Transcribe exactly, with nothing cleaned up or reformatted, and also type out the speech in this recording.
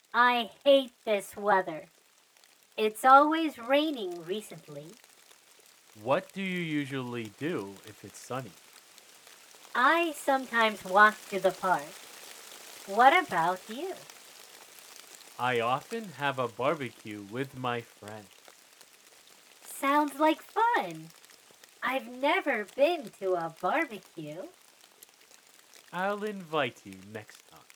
I hate this weather. It's always raining recently. What do you usually do if it's sunny? I sometimes walk to the park. What about you? I often have a barbecue with my friends. Sounds like fun. I've never been to a barbecue. I'll invite you next time.